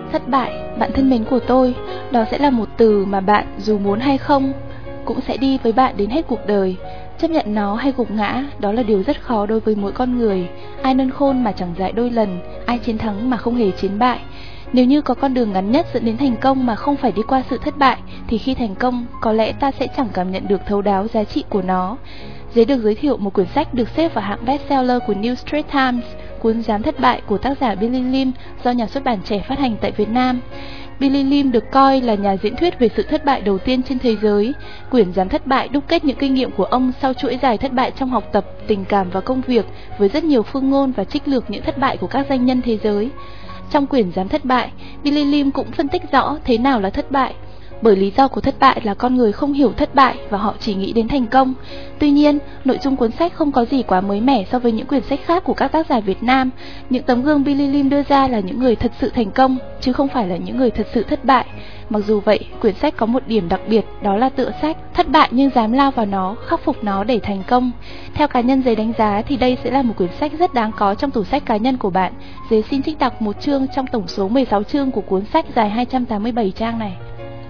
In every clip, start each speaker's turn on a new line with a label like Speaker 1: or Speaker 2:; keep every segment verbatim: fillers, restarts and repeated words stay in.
Speaker 1: Thất bại, bạn thân mến của tôi, đó sẽ là một từ mà bạn dù muốn hay không cũng sẽ đi với bạn đến hết cuộc đời. Chấp nhận nó hay gục ngã, đó là điều rất khó đối với mỗi con người. Ai nân khôn mà chẳng dại đôi lần, ai chiến thắng mà không hề chiến bại. Nếu như có con đường ngắn nhất dẫn đến thành công mà không phải đi qua sự thất bại, thì khi thành công, có lẽ ta sẽ chẳng cảm nhận được thấu đáo giá trị của nó. Dưới được giới thiệu một quyển sách được xếp vào hạng bestseller của New Street Times, cuốn Dám Thất Bại của tác giả Billy Lim do nhà xuất bản Trẻ phát hành tại Việt Nam. Billy Lim được coi là nhà diễn thuyết về sự thất bại đầu tiên trên thế giới. Quyển Dám Thất Bại đúc kết những kinh nghiệm của ông sau chuỗi dài thất bại trong học tập, tình cảm và công việc, với rất nhiều phương ngôn và trích lược những thất bại của các doanh nhân thế giới. Trong quyển Dám Thất Bại, Billy Lim cũng phân tích rõ thế nào là thất bại. Bởi lý do của thất bại là con người không hiểu thất bại và họ chỉ nghĩ đến thành công. Tuy nhiên, nội dung cuốn sách không có gì quá mới mẻ so với những quyển sách khác của các tác giả Việt Nam. Những tấm gương Billy Lim đưa ra là những người thật sự thành công, chứ không phải là những người thật sự thất bại. Mặc dù vậy, quyển sách có một điểm đặc biệt, đó là tựa sách thất bại nhưng dám lao vào nó, khắc phục nó để thành công. Theo cá nhân Giấy đánh giá thì đây sẽ là một quyển sách rất đáng có trong tủ sách cá nhân của bạn. Giấy xin trích đọc một chương trong tổng số mười sáu chương của cuốn sách dài hai trăm tám mươi bảy trang này.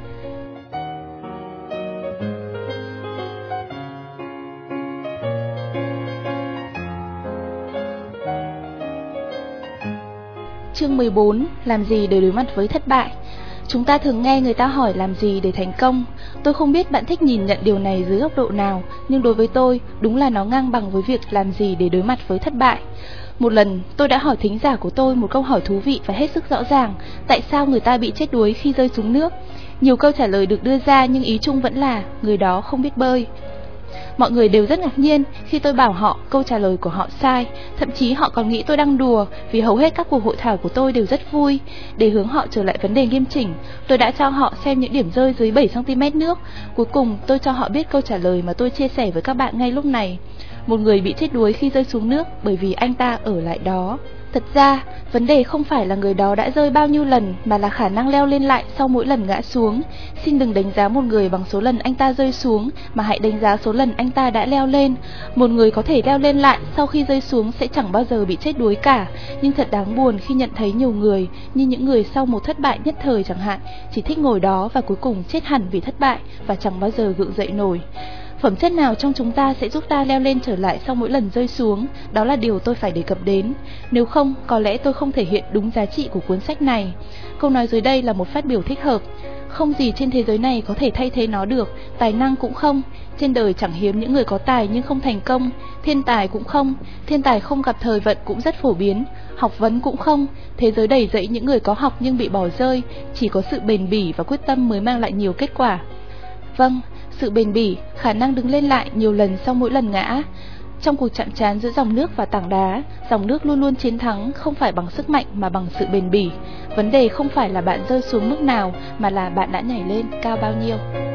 Speaker 1: Chương mười bốn. Làm gì để đối mặt với thất bại? Chúng ta thường nghe người ta hỏi làm gì để thành công. Tôi không biết bạn thích nhìn nhận điều này dưới góc độ nào, nhưng đối với tôi, đúng là nó ngang bằng với việc làm gì để đối mặt với thất bại. Một lần, tôi đã hỏi thính giả của tôi một câu hỏi thú vị và hết sức rõ ràng: tại sao người ta bị chết đuối khi rơi xuống nước? Nhiều câu trả lời được đưa ra nhưng ý chung vẫn là người đó không biết bơi. Mọi người đều rất ngạc nhiên khi tôi bảo họ câu trả lời của họ sai. Thậm chí họ còn nghĩ tôi đang đùa, vì hầu hết các cuộc hội thảo của tôi đều rất vui. Để hướng họ trở lại vấn đề nghiêm chỉnh, tôi đã cho họ xem những điểm rơi dưới bảy xăng ti mét nước. Cuối cùng tôi cho họ biết câu trả lời mà tôi chia sẻ với các bạn ngay lúc này. Một người bị chết đuối khi rơi xuống nước bởi vì anh ta ở lại đó. Thật ra, vấn đề không phải là người đó đã rơi bao nhiêu lần, mà là khả năng leo lên lại sau mỗi lần ngã xuống. Xin đừng đánh giá một người bằng số lần anh ta rơi xuống, mà hãy đánh giá số lần anh ta đã leo lên. Một người có thể leo lên lại sau khi rơi xuống sẽ chẳng bao giờ bị chết đuối cả. Nhưng thật đáng buồn khi nhận thấy nhiều người, như những người sau một thất bại nhất thời chẳng hạn, chỉ thích ngồi đó và cuối cùng chết hẳn vì thất bại và chẳng bao giờ gượng dậy nổi. Phẩm chất nào trong chúng ta sẽ giúp ta leo lên trở lại sau mỗi lần rơi xuống? Đó là điều tôi phải đề cập đến. Nếu không, có lẽ tôi không thể hiện đúng giá trị của cuốn sách này. Câu nói dưới đây là một phát biểu thích hợp. Không gì trên thế giới này có thể thay thế nó được, tài năng cũng không. Trên đời chẳng hiếm những người có tài nhưng không thành công. Thiên tài cũng không, thiên tài không gặp thời vận cũng rất phổ biến. Học vấn cũng không, thế giới đầy dẫy những người có học nhưng bị bỏ rơi. Chỉ có sự bền bỉ và quyết tâm mới mang lại nhiều kết quả. Vâng, sự bền bỉ, khả năng đứng lên lại nhiều lần sau mỗi lần ngã. Trong cuộc chạm trán giữa dòng nước và tảng đá, dòng nước luôn luôn chiến thắng, không phải bằng sức mạnh mà bằng sự bền bỉ. Vấn đề không phải là bạn rơi xuống mức nào, mà là bạn đã nhảy lên cao bao nhiêu.